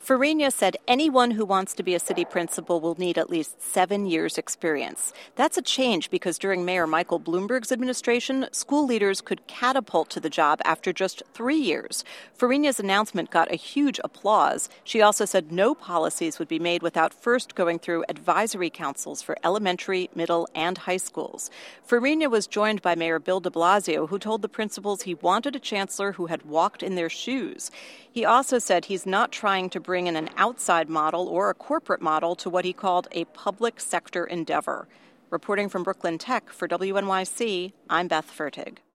Farina said anyone who wants to be a city principal will need at least 7 years' experience. That's a change because during Mayor Michael Bloomberg's administration, school leaders could catapult to the job after just 3 years. Farina's announcement got a huge applause. She also said no policies would be made without first going through advisory councils for elementary, middle, and high schools. Farina was joined by Mayor Bill de Blasio, who told the principals he wanted a chancellor who had walked in their shoes. He also said he's not trying to bring in an outside model or a corporate model to what he called a public sector endeavor. Reporting from Brooklyn Tech for WNYC, I'm Beth Fertig.